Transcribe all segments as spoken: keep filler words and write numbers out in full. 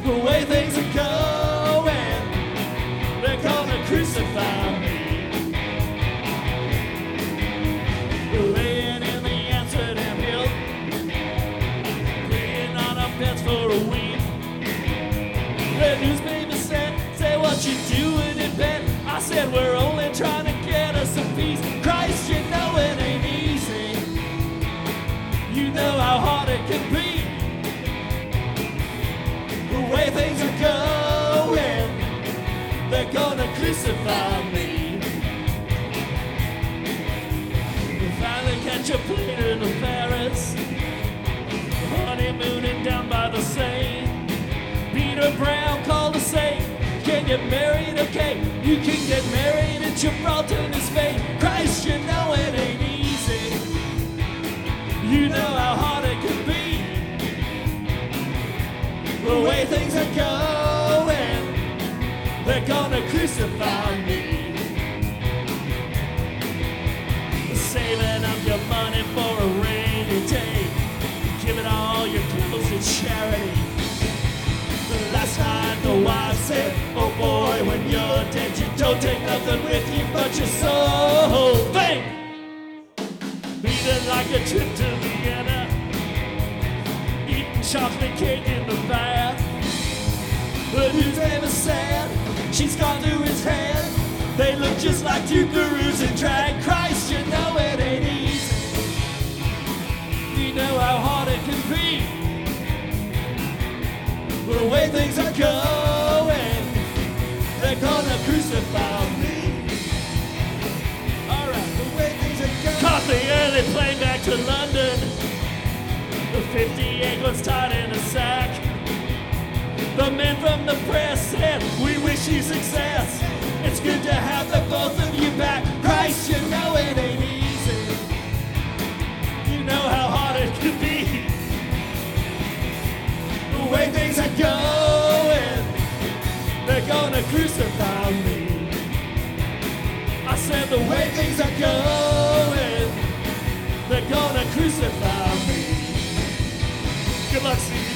The way things are going, they're gonna crucify me. Laying in the Amsterdam Hill, laying on our beds for a week. The newspaper said, say what you doing in bed. I said, we're only trying to get us some peace. Christ, you know it ain't easy. You know how hard it can be. The way things are going, they're gonna crucify me. We finally catch a plane into Paris, honeymooning down by the Seine. Peter Brown called to say, can get married, okay? You can get married in Gibraltar in Spain. Christ, you know it ain't easy. You know how hard it can be. The way things are going, they're gonna crucify me. Saving up your money for a rainy day, giving all your clothes to charity. The last night the wife said, oh boy, when you're dead you don't take nothing with you but your soul. Think! Feeling like a trip to Vienna, eating chocolate cake in the bath. But who's ever said she's gone through his head? They look just like two gurus in drag. Christ, you know it ain't easy. We know how hard it can be. The way things are going, they're gonna crucify me. Alright, the way things are going. Caught the early plane back to London. The fifty-eight was tied in a sack. The men from the press said, we wish you success. It's good to have the both of you back. Christ, you know it ain't easy. You know how hard it can be. The way things are going, they're gonna crucify me. I said the way things are going, they're gonna crucify me. Good luck, Steve.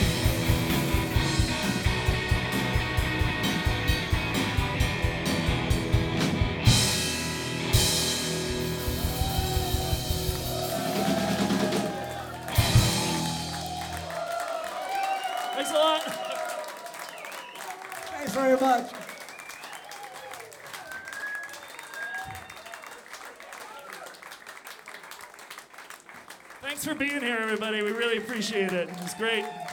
Thanks a lot. Thanks very much. Thanks for being here, everybody. We really appreciate it. It was great.